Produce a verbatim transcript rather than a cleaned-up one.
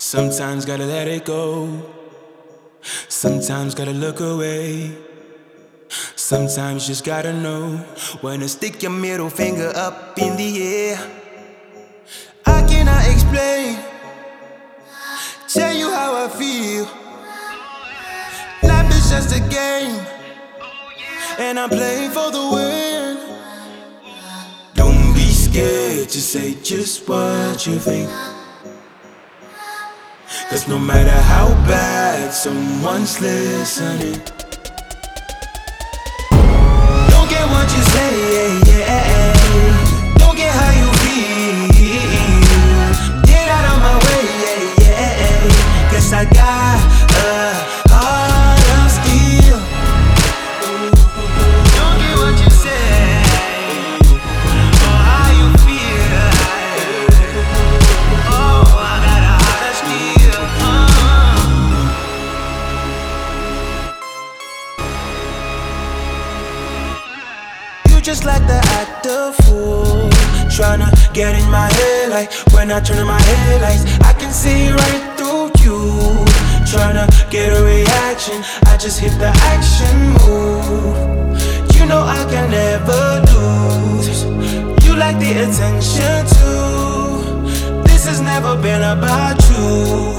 Sometimes gotta let it go. Sometimes gotta look away. Sometimes just gotta know when to stick your middle finger up in the air. I cannot explain, tell you how I feel. Life is just a game, and I'm playing for the win. Don't be scared to say just what you think, 'cause no matter how bad someone's listening, don't get what you say, yeah, yeah. Don't get how you feel. Get out of my way, yeah, yeah. 'Cause I got a heart of steel. Don't get what you say, or how you feel. Oh, I got a heart of steel. Just like the actor fool, tryna get in my head. Like when I turn on my headlights, I can see right through you. Tryna get a reaction, I just hit the action move. You know I can never lose. You like the attention too. This has never been about you.